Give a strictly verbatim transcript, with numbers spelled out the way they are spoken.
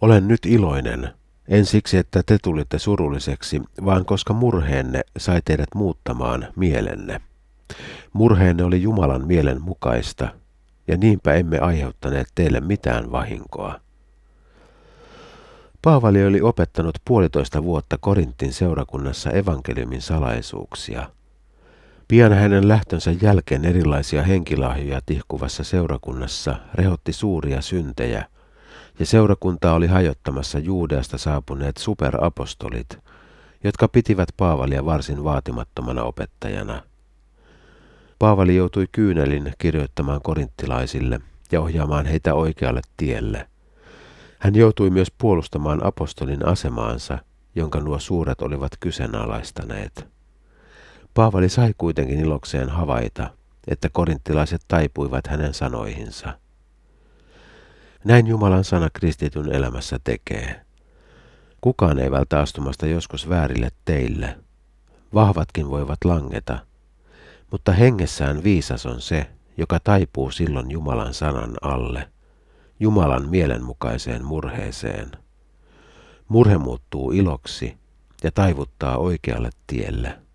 Olen nyt iloinen, en siksi, että te tulitte surulliseksi, vaan koska murheenne sai teidät muuttamaan mielenne. Murheenne oli Jumalan mielen mukaista, ja niinpä emme aiheuttaneet teille mitään vahinkoa. Paavali oli opettanut puolitoista vuotta Korintin seurakunnassa evankeliumin salaisuuksia. Pian hänen lähtönsä jälkeen erilaisia henkilahjoja tihkuvassa seurakunnassa rehotti suuria syntejä, ja seurakuntaa oli hajottamassa Juudeasta saapuneet superapostolit, jotka pitivät Paavalia varsin vaatimattomana opettajana. Paavali joutui kyynelin kirjoittamaan korinttilaisille ja ohjaamaan heitä oikealle tielle. Hän joutui myös puolustamaan apostolin asemaansa, jonka nuo suuret olivat kyseenalaistaneet. Paavali sai kuitenkin ilokseen havaita, että korinttilaiset taipuivat hänen sanoihinsa. Näin Jumalan sana kristityn elämässä tekee. Kukaan ei vältä astumasta joskus väärille teille. Vahvatkin voivat langeta, mutta hengessään viisas on se, joka taipuu silloin Jumalan sanan alle, Jumalan mielenmukaiseen murheeseen. Murhe muuttuu iloksi ja taivuttaa oikealle tielle.